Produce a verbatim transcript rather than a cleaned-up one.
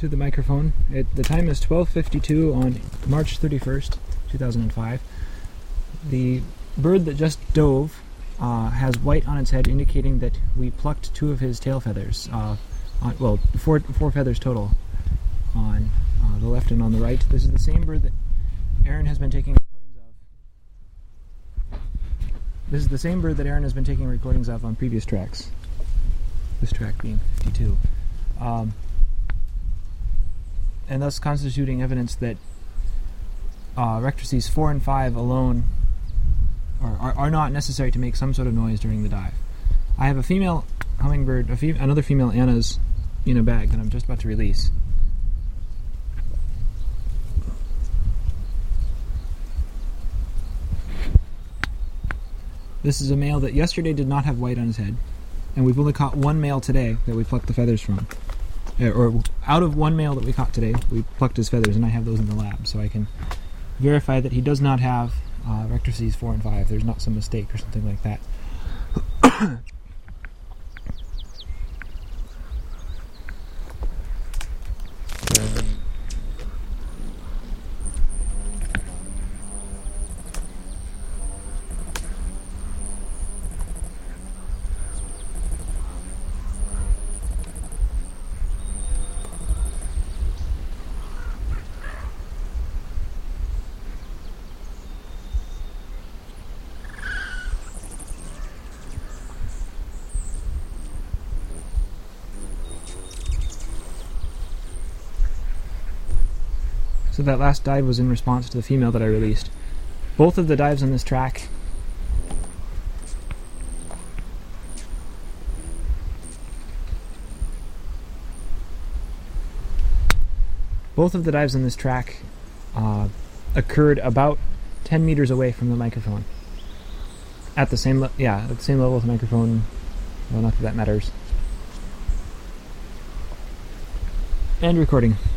to the microphone. It, the time is twelve fifty-two on March thirty-first, two thousand five. The bird that just dove uh, has white on its head, indicating that we plucked two of his tail feathers. Uh, on, well, four, four feathers total on uh, the left and on the right. This is the same bird that Aaron has been taking recordings of. This is the same bird that Aaron has been taking recordings of on previous tracks. This track being fifty-two. Um, and thus constituting evidence that uh, rectrices four and five alone are, are, are not necessary to make some sort of noise during the dive. I have a female hummingbird, a fe- another female Anna's in a bag that I'm just about to release. This is a male that yesterday did not have white on his head, and we've only caught one male today that we plucked the feathers from. Or out of one male that we caught today, we plucked his feathers, and I have those in the lab, so I can verify that he does not have uh, rectrices four and five. There's not some mistake or something like that. So that last dive was in response to the female that I released. Both of the dives on this track Both of the dives on this track uh, occurred about ten meters away from the microphone. At the same, le- yeah, at the same level as the microphone. Well, not that that matters. And recording.